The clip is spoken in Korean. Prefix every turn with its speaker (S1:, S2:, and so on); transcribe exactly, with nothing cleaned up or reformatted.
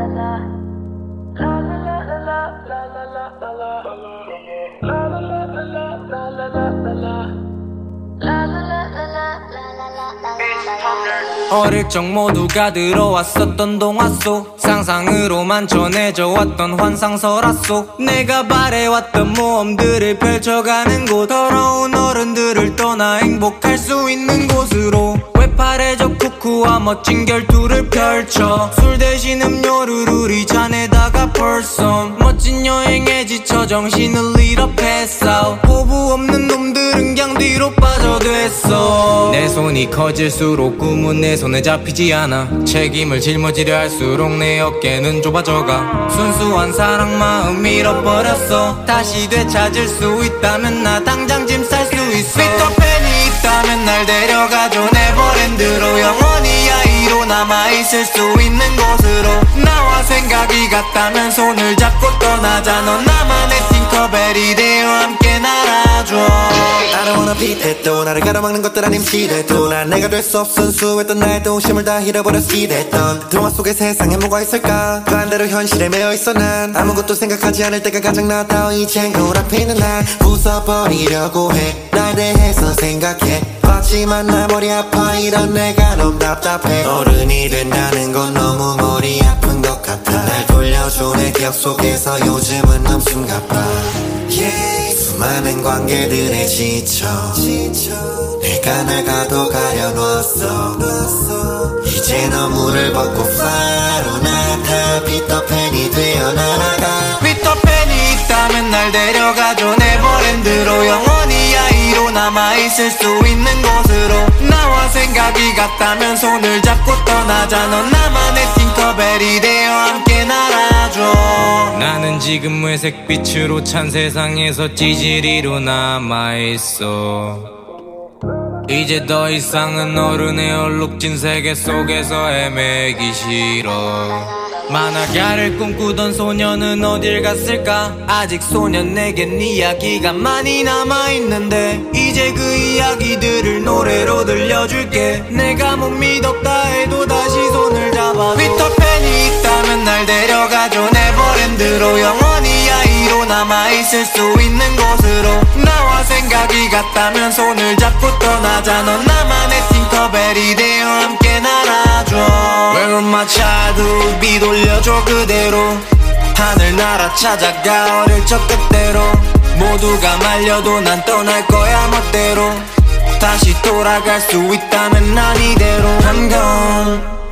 S1: 어릴 적 모두가 들어왔었던 동화 속 상상으로만 전해져 왔던 환상설화 속 내가 바래왔던 모험들을 펼쳐가는 곳 더러운 어른들을 떠나 행복할 수 있는 곳으로 외파래적 쿠쿠와 멋진 결투를 펼쳐 술 대신 음료를 우리 잔에다가 벌써 멋진 여행에 지쳐 정신을 잃어 패싸 호부 없는 놈들은 그냥 뒤로 빠져됐어 내 손이 커질수록 꿈은 내 손에 잡히지 않아 책임을 짊어지려 할수록 내 어깨는 좁아져가 순수한 사랑 마음 잃어버렸어 다시 되찾을 수 있다면 나 당장 짐 쌀 수 있어 피터팬이 있다면 날 데려가줘 네버랜드로 영원히 아이로 남아있을 수 있는 곳으로 나와 생각이 같다면 손을 잡고 떠나자 넌 나만의 팅커벨이 되어 함께 날아줘
S2: I don't wanna be that 또 나를 가로막는 것들 아님 시대도 난 내가 될 수 없어 순수했던 나의 동심을 다 잃어버려 시대던 동화 속의 세상에 뭐가 있을까 반대로 현실에 매여있어 난 아무것도 생각하지 않을 때가 가장 낫다 이젠 거울 앞에 있는 날 부숴버리려고 해 날 대해서 생각해 하지만 나 머리 아파 이런 내가 너무 답답해 어른이 된다는 건 너무 머리 아픈 것 같아 날 돌려줘 내 기억 속에서 요즘은 너무 숨가빠 yeah. 수많은 관계들에 지쳐, 지쳐. 내가 날 가도 가려놓았어 이제 너무를 벗고 fly로 나타 피터팬이 되어 날아가
S1: 피터팬이 있다면 날 데려가줘 네버랜드로 영원히 아이로 남아있을 수 있는 곳으로 나와 생각이 같다면 손을 잡고 떠나자 넌 나만의 팅커벨이 되어 함께 날아줘 나는 지금 회색 빛으로 찬 세상에서 찌질이로 남아있어 이제 더 이상은 어른의 얼룩진 세계 속에서 헤매기 싫어 만화가를 꿈꾸던 소녀는 어딜 갔을까 아직 소년에겐 이야기가 많이 남아있는데 이제 그 이야기들을 노래로 들려줄게 내가 못 믿었다 해도 다시 손을 잡아 피터팬이 있다면 날 데려가줘 네버랜드로 영원히 아이로 남아있을 수 있는 곳으로 나와 생각이 같다면 손을 잡고 떠나자 넌 나만의 팅커벨이 되어 함께 날아줘 Where are my childhood 비 돌려줘 그대로 하늘 날아 찾아가 어릴 적 그때로 모두가 말려도 난 떠날 거야 멋대로 다시 돌아갈 수 있다면 난 이대로 I'm gone